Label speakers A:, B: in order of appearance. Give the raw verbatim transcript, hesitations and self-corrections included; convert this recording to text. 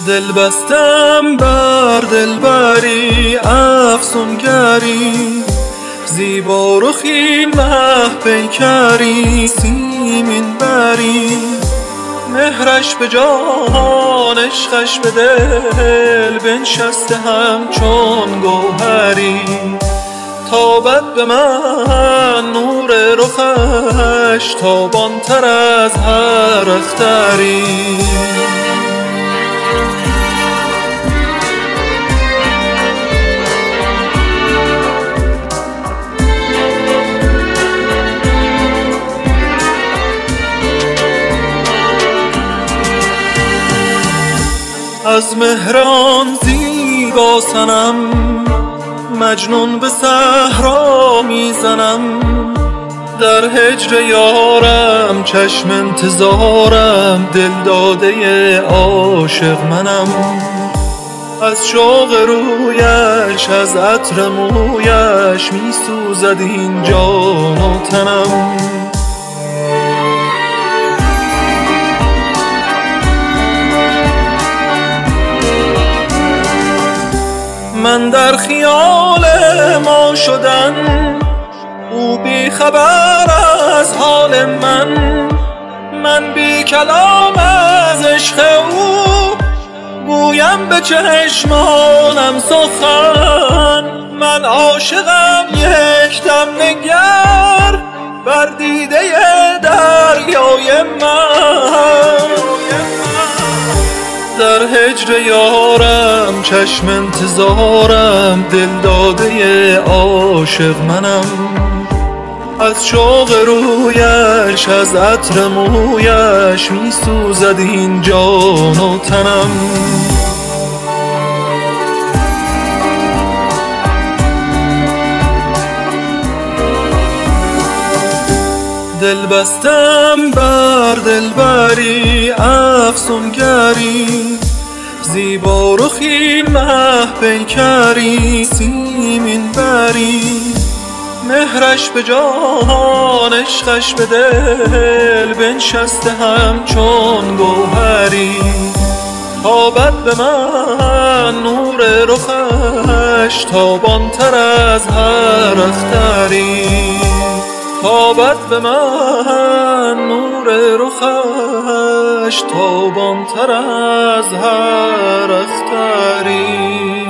A: دل بستم بر دلبری افسونگری، زیبا رخی مه پیکری سیمین بری، مهرش به جان عشقش به دل بنشسته همچون گوهری، تابد به من نور رخش تابانتر از هر اختری. از مهران زیبا صنم مجنون به صحرا میزنم، در هجر یارم چشم انتظارم، دل داده عاشق منم. از شوق رویش از عطر مویش میسوزد این جان و تنم. من در خیال ما شدن، او بی خبر از حال من، من بی کلام از عشق او گویم به چشمانم سخن. من عاشقم یک دم نگر بر دیده دریای من، در هجر یارم چشم انتظارم، دل داده عاشق منم. از شوق رویش از عطر مویش میسوزد این جان و تنم. دل بستم بر دلبری افسونگری، زیبا رخی مه پیکری سیمین بری، مهرش به جان عشقش به دل بنشسته همچون گوهری، تابد به من نور رخش تابانتر از هر اختری، تابد به من نور رخش تابانتر از هر اختری.